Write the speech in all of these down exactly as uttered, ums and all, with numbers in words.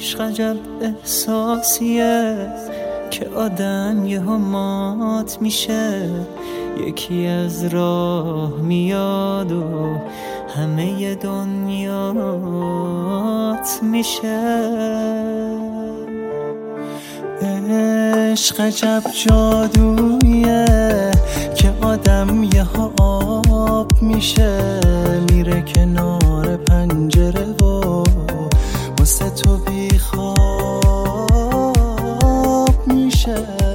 عشق عجب احساسیه که آدم یه مات میشه، یکی از راه میاد و همه دنیات میشه. عشق عجب جادویه که آدم یه آب میشه، میره کنار پنجره و واسه تو بی خواب میشه.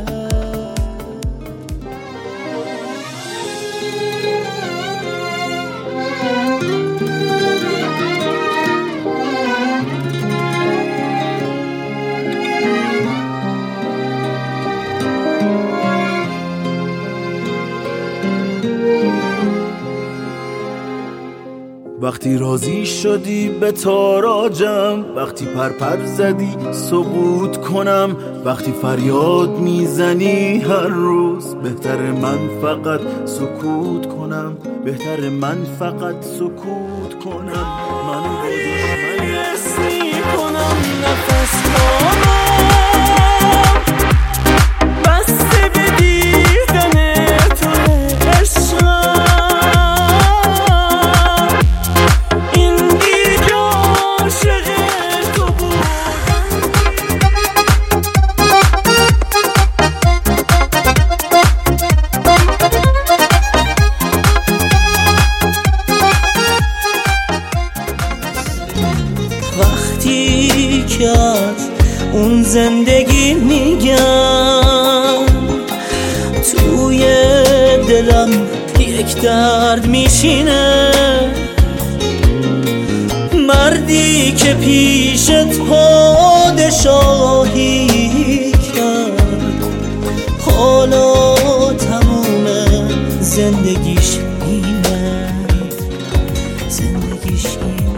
وقتی راضی شدی به تاراجم، وقتی پرپر زدی ثبوت کنم، وقتی فریاد میزنی هر روز، بهتر من فقط سکوت کنم، بهتر من فقط سکوت کنم. منو با دشمنی کنم نفس کنم بسته به دیدن تو عشقم. وقتی که از اون زندگی میگم، توی دلم یک درد میشینه، مردی که پیشت پادشاهی کرد، حالا تموم زندگیش اینه، زندگیش اینه.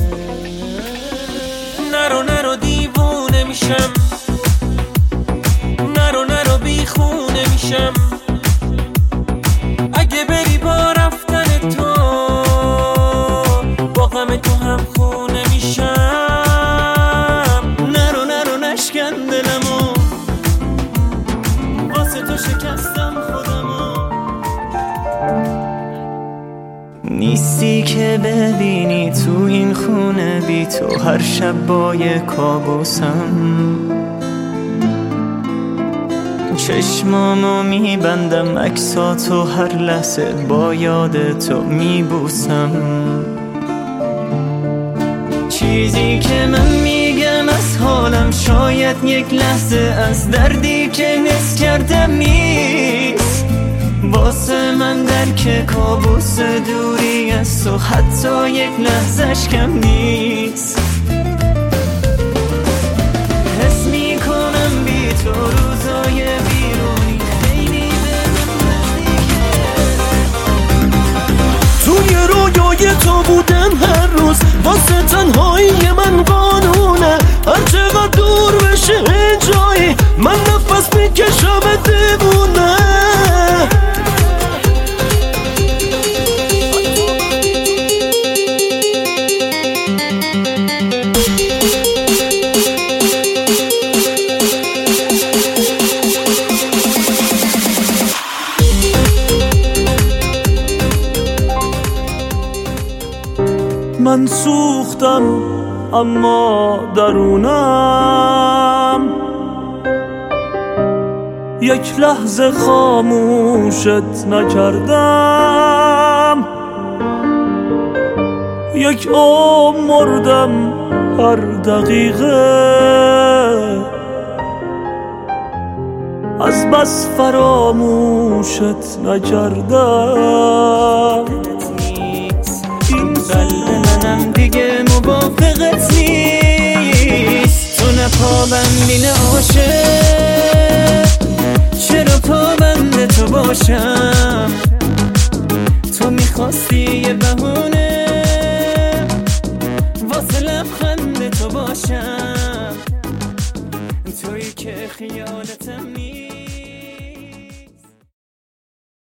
نرو نرو دیوونه میشم، نرو نرو بیخونه میشم، اگه بری با رفتن تو با غم تو هم خونه میشم. نرو نرو نشکن دلمو، واسه تو شکستم خودمو. نیستی که ببینی تو این خونه بی تو هر شب با یه کابوسم، چشمامو میبندم عکساتو هر لحظه با یاد تو میبوسم. چیزی که من میگم از حالم شاید یک لحظه از دردی که حس کردم نیست، واسه من درک کابوس دوری از تو حتی یک لحظه‌اش کم نیست. حس میکنم بی تو روزای بیرونی خیلی بهم نزدیکه، توی رویای تو بودم هر روز، واسه تنهایی من قانونه، هر چقدر دور بشه جایی من نفس میکشم دیوونه. من سوختم اما درونم یک لحظه خاموشت نکردم، یک عمر مردم هر دقیقه، از بس فراموشت نکردم. این قلب منم دیگه موافقت نیست، تو نه پابندی نه عاشق، چرا پابند تو باشم؟ تو میخواستی یه بهونه واسه لبخند تو باشم، تویی که خیالتم نیست.